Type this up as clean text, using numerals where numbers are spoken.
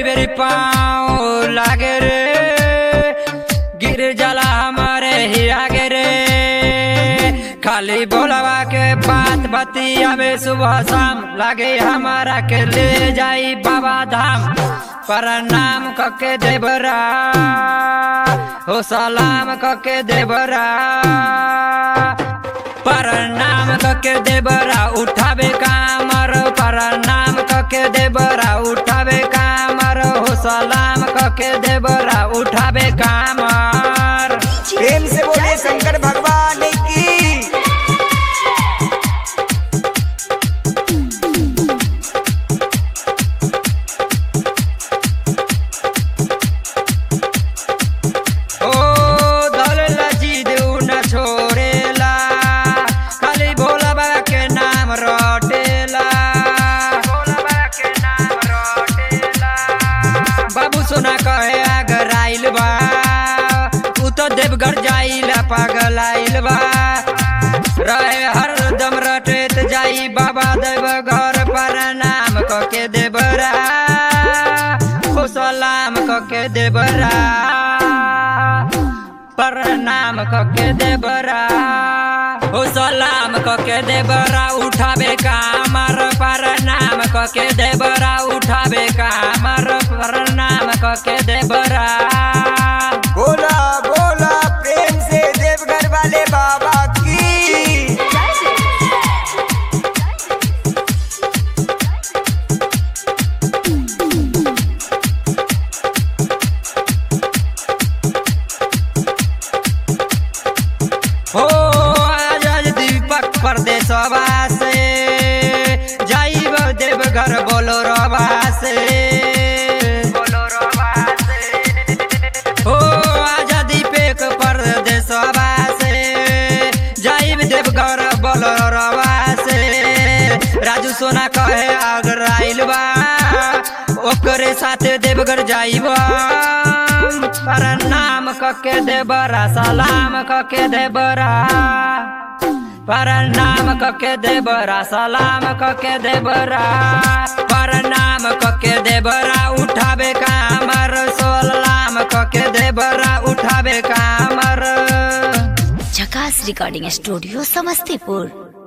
बेरी पाँव लागे रे, गिर जाला हमारे ही आगे रे। खाली बोलवा के बात बतियावे सुबह शाम, लागे हमारा के ले जाई बाबा धाम। प्रणाम कके देवरा हो सलाम कके देवरा, प्रणाम कके देवरा उठावे कामर। प्रणाम कके देवरा उठावे कामर, हो सलाम कके देवरा उठावे कामर। प्रेम से बोले शंकर भगवान की। ओ दौलला जीद न छोड़ेला, खाली भोला बाबा के नाम रटेला, भोला बाबा के नाम रटेला। बाबू सोना कहे अगर आइल बा, उ तो देवघर जाइला पागल आइल बा। रहे हरदम रटेत जाई बाबा देवघर। प्रणाम कके देवरा हो सलाम कके देवरा, प्रणाम कके देवरा हो सलाम कके देवरा उठावे कामर। प्रणाम कके देवरा उठावे कामर, प्रणाम कके देवरा। बोला बोला प्रेम से देवघर वाले बाबा की। हो आजाद दीपक परदेशवा से, जाइब देवघर बोलो रवा से, बोलो रवा से। हो आजाद दीपक परदेशवा से, जाइब देवघर बोलो रवा से। राजू सोना कहे अगर आइल बा, ओकरे साथे देवघर जाइब। प्रणाम कके देवरा सलाम कके देवरा, प्रणाम कके देवरा सलाम कके देवरा। प्रणाम कके देवरा उठावे कामर, सलाम कके देवरा उठावे कामर। झकास रिकॉर्डिंग स्टूडियो समस्तीपुर।